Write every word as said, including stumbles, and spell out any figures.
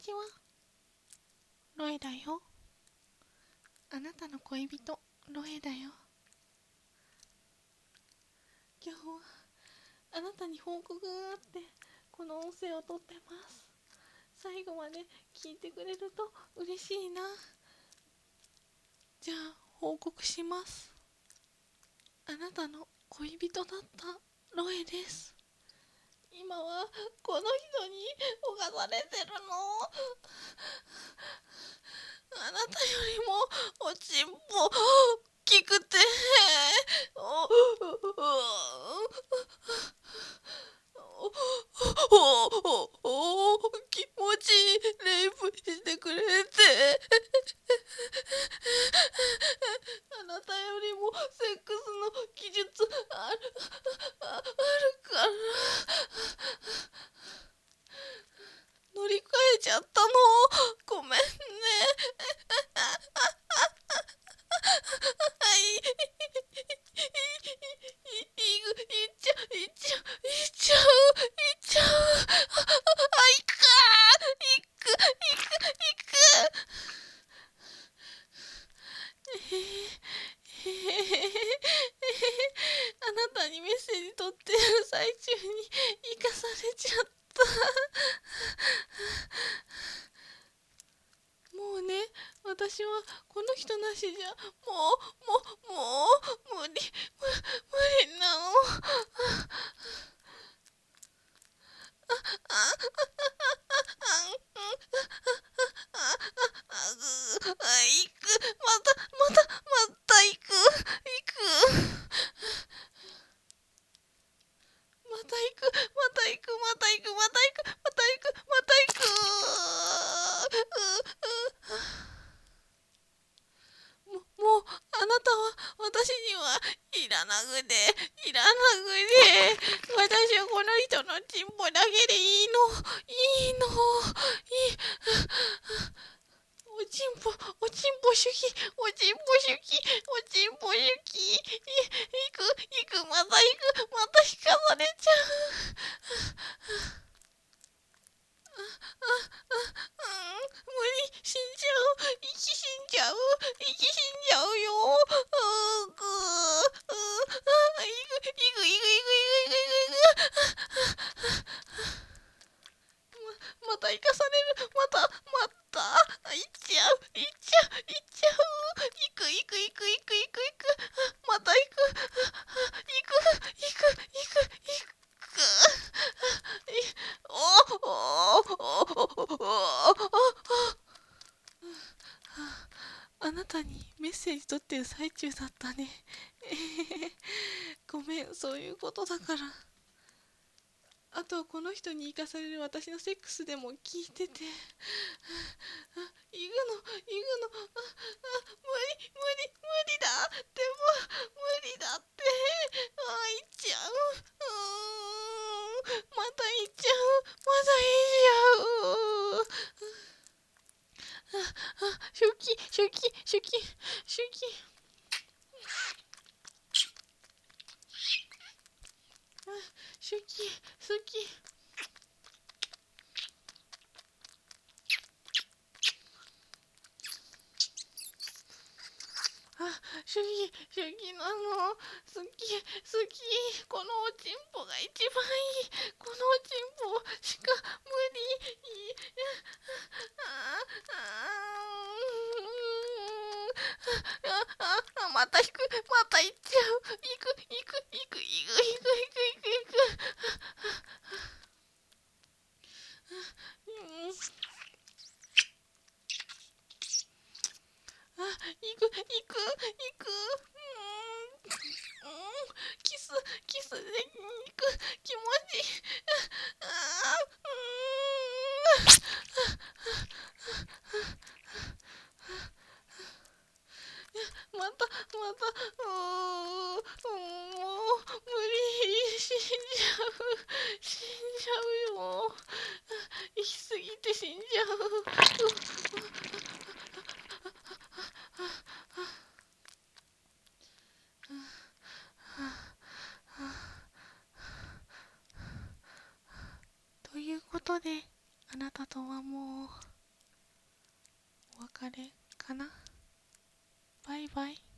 ちは。ロエだよ。あなたの恋人、ロエだよ。今日はあなたに報告があってこの音声を撮ってます。最後まで聞いてくれると嬉しいな。じゃあ報告します。あなたの恋人だったロエです。今はこの人に侵されてるの。あなたよりもおちんぽ大きくておおおお気持ちいい。レイプしてくれてあなたよりもセックスの技術あるあるから乗り換えちゃったの。ごめんね。はいいっちゃういっちゃういっちゃういっちゃうあいくかいくいくいくえへへへあなたにメッセージ取ってる最中に生かされちゃった。もうね、私はこの人なしじゃもうもうもう無理無理なの。あああいくまたまたまたいくいくまたいくまたいくまたいくまたいくまたいくまたいくももうあなたは私にはいらなくていらなくて私はこの人のチンポだけでいいのいいのいいおちんぽおちんぽ主義おちんぽ主義おちんぽ主義いくいくまたいくまた引かされちゃう。あああ無理死んじゃう息死んじゃう息死んじゃうよ。うーぐーあいくいくいくいくいくいくままた生かされるまたまたいっちゃういっちゃういっちゃういくいくいくいくいくいくまたいくいくいくいくいくおおあなたにメッセージ取ってる最中だったね。ごめん、そういうことだから。あとはこの人に生かされる私のセックスでも聞いてて、あ、行くの行くのああ無理無理無理だでも無理だってあ行っちゃううーんまた行っちゃうまた行っちゃうああ初期初期初期初期あ初期好きあ、主義、主義なの。好き、好き。このおちんぽが一番いい。このおちんぽしか無理。ああああまた引く、また行っちゃう。行く、行く、行く、行く、行く、行く、行く、行く。あ、行く、行く、行く。うん、キス、キスで行く、気持ちいい。ああ、うん。また、また、うーん、もう、無理、死んじゃう、死んじゃうよ。行き過ぎて死んじゃう。ということで、あなたとはもう別れかな。バイバイ。